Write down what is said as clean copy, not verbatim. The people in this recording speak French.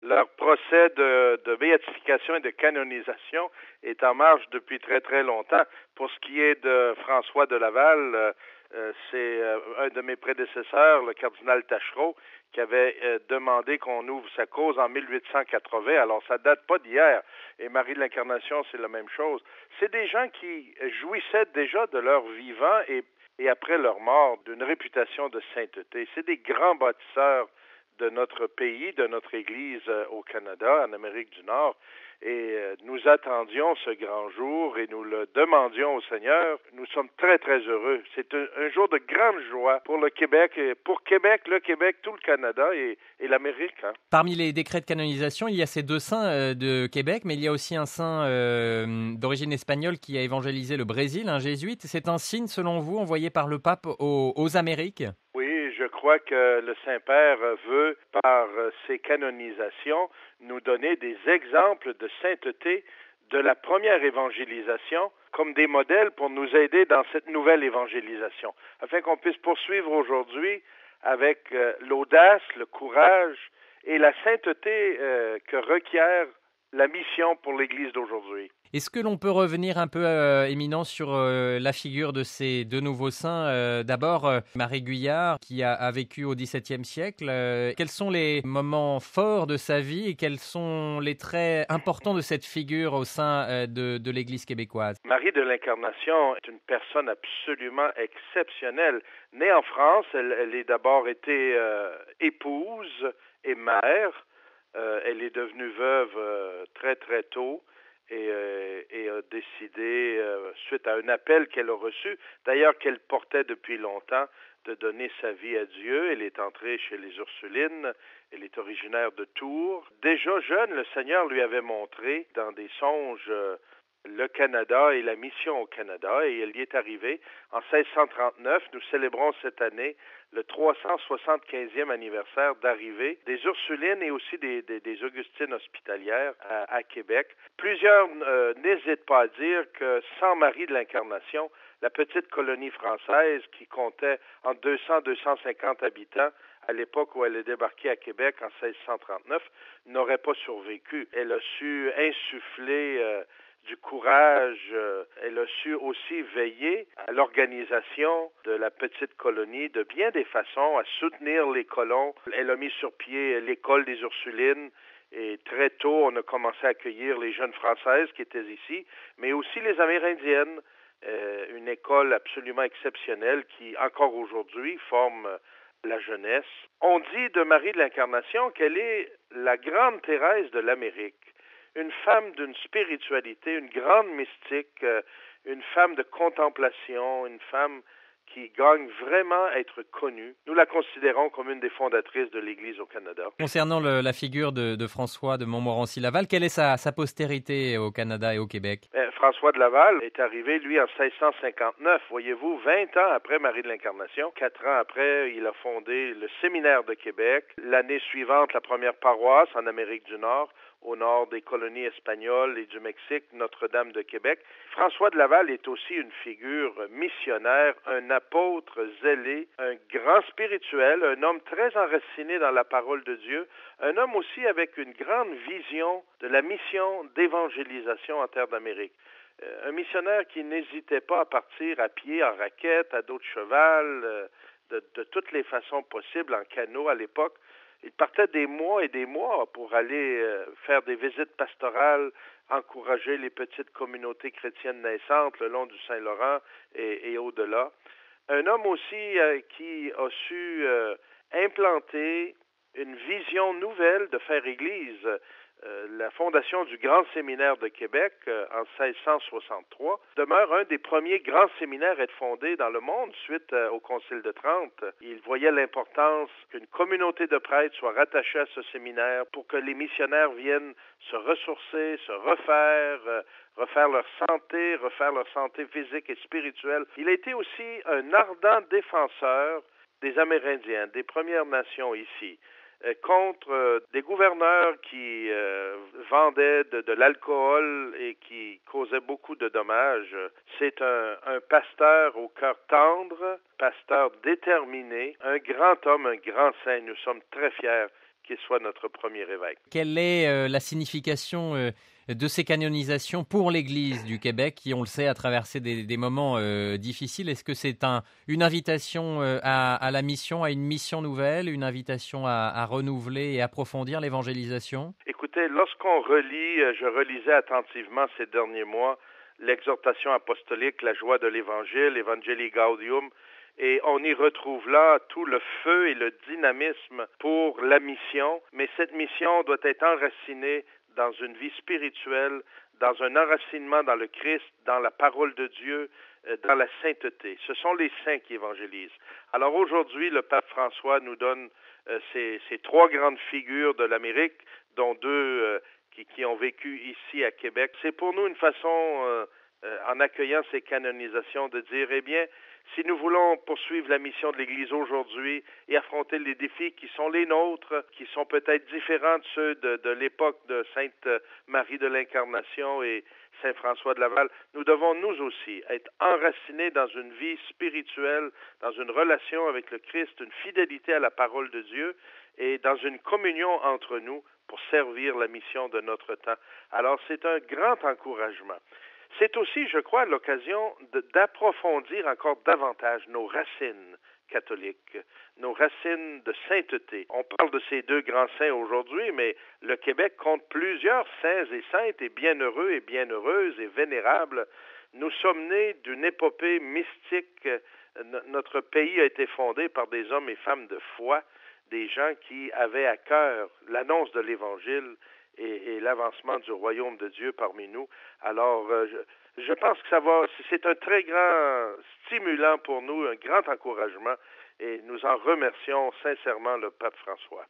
Leur procès de béatification et de canonisation est en marche depuis très très longtemps. Pour ce qui est de François de Laval, c'est un de mes prédécesseurs, le cardinal Taschereau, qui avait demandé qu'on ouvre sa cause en 1880. Alors, ça date pas d'hier. Et Marie de l'Incarnation, c'est la même chose. C'est des gens qui jouissaient déjà de leur vivant et après leur mort d'une réputation de sainteté. C'est des grands bâtisseurs de notre pays, de notre Église au Canada, en Amérique du Nord. Et nous attendions ce grand jour et nous le demandions au Seigneur. Nous sommes très, très heureux. C'est un jour de grande joie pour le Québec, et pour Québec, le Québec, tout le Canada et l'Amérique. Hein. Parmi les décrets de canonisation, il y a ces deux saints de Québec, mais il y a aussi un saint d'origine espagnole qui a évangélisé le Brésil, un jésuite. C'est un signe, selon vous, envoyé par le pape aux Amériques? Oui, je crois que le Saint-Père veut, par ses canonisations, nous donner des exemples de sainteté de la première évangélisation comme des modèles pour nous aider dans cette nouvelle évangélisation, afin qu'on puisse poursuivre aujourd'hui avec l'audace, le courage et la sainteté que requiert la mission pour l'Église d'aujourd'hui. Est-ce que l'on peut revenir un peu, éminent, sur la figure de ces deux nouveaux saints? D'abord, Marie Guyard, qui a vécu au XVIIe siècle. Quels sont les moments forts de sa vie et quels sont les traits importants de cette figure au sein de l'Église québécoise? Marie de l'Incarnation est une personne absolument exceptionnelle. Née en France, elle a d'abord été épouse et mère. Elle est devenue veuve très très tôt et a décidé, suite à un appel qu'elle a reçu, d'ailleurs qu'elle portait depuis longtemps, de donner sa vie à Dieu. Elle est entrée chez les Ursulines. Elle est originaire de Tours. Déjà jeune, le Seigneur lui avait montré dans des songes le Canada et la mission au Canada, et elle y est arrivée en 1639. Nous célébrons cette année le 375e anniversaire d'arrivée des Ursulines et aussi des Augustines hospitalières à Québec. Plusieurs n'hésitent pas à dire que sans Marie de l'Incarnation, la petite colonie française qui comptait entre 200 et 250 habitants à l'époque où elle est débarquée à Québec en 1639 n'aurait pas survécu. Elle a su insuffler du courage, elle a su aussi veiller à l'organisation de la petite colonie de bien des façons, à soutenir les colons. Elle a mis sur pied l'école des Ursulines et très tôt, on a commencé à accueillir les jeunes Françaises qui étaient ici, mais aussi les Amérindiennes, une école absolument exceptionnelle qui, encore aujourd'hui, forme la jeunesse. On dit de Marie de l'Incarnation qu'elle est la grande Thérèse de l'Amérique. Une femme d'une spiritualité, une grande mystique, une femme de contemplation, une femme qui gagne vraiment à être connue. Nous la considérons comme une des fondatrices de l'Église au Canada. Concernant la figure de François de Montmorency-Laval, quelle est sa postérité au Canada et au Québec? François de Laval est arrivé, lui, en 1659, voyez-vous, 20 ans après Marie de l'Incarnation. 4 ans après, il a fondé le Séminaire de Québec. L'année suivante, la première paroisse en Amérique du Nord, au nord des colonies espagnoles et du Mexique, Notre-Dame de Québec. François de Laval est aussi une figure missionnaire, un apôtre zélé, un grand spirituel, un homme très enraciné dans la parole de Dieu, un homme aussi avec une grande vision de la mission d'évangélisation en terre d'Amérique. Un missionnaire qui n'hésitait pas à partir à pied, en raquette, à dos de cheval, de toutes les façons possibles, en canot à l'époque. Il partait des mois et des mois pour aller faire des visites pastorales, encourager les petites communautés chrétiennes naissantes le long du Saint-Laurent et au-delà. Un homme aussi qui a su implanter une vision nouvelle de faire Église. La fondation du Grand Séminaire de Québec en 1663 demeure un des premiers grands séminaires à être fondés dans le monde suite au Concile de Trente. Il voyait l'importance qu'une communauté de prêtres soit rattachée à ce séminaire pour que les missionnaires viennent se ressourcer, se refaire leur santé physique et spirituelle. Il a été aussi un ardent défenseur des Amérindiens, des Premières Nations ici. Contre des gouverneurs qui vendaient de l'alcool et qui causaient beaucoup de dommages. C'est un pasteur au cœur tendre, pasteur déterminé, un grand homme, un grand saint. Nous sommes très fiers qu'il soit notre premier évêque. Quelle est la signification de ces canonisations pour l'Église du Québec, qui, on le sait, a traversé des moments difficiles? Est-ce que c'est une invitation à la mission, à une mission nouvelle, une invitation à renouveler et approfondir l'évangélisation? Écoutez, lorsqu'on relit, je relisais attentivement ces derniers mois, l'exhortation apostolique, la joie de l'Évangile, Evangelii Gaudium, et on y retrouve là tout le feu et le dynamisme pour la mission, mais cette mission doit être enracinée dans une vie spirituelle, dans un enracinement dans le Christ, dans la parole de Dieu, dans la sainteté. Ce sont les saints qui évangélisent. Alors aujourd'hui, le pape François nous donne ces trois grandes figures de l'Amérique, dont deux qui ont vécu ici à Québec. C'est pour nous une façon, en accueillant ces canonisations, de dire, eh bien, si nous voulons poursuivre la mission de l'Église aujourd'hui et affronter les défis qui sont les nôtres, qui sont peut-être différents de ceux de l'époque de Sainte Marie de l'Incarnation et Saint François de Laval, nous devons nous aussi être enracinés dans une vie spirituelle, dans une relation avec le Christ, une fidélité à la parole de Dieu et dans une communion entre nous pour servir la mission de notre temps. Alors c'est un grand encouragement. C'est aussi, je crois, l'occasion d'approfondir encore davantage nos racines catholiques, nos racines de sainteté. On parle de ces deux grands saints aujourd'hui, mais le Québec compte plusieurs saints et saintes et bienheureux et bienheureuses et vénérables. Nous sommes nés d'une épopée mystique. Notre pays a été fondé par des hommes et femmes de foi, des gens qui avaient à cœur l'annonce de l'Évangile et l'avancement du royaume de Dieu parmi nous. Alors, je pense que c'est un très grand stimulant pour nous, un grand encouragement, et nous en remercions sincèrement le pape François.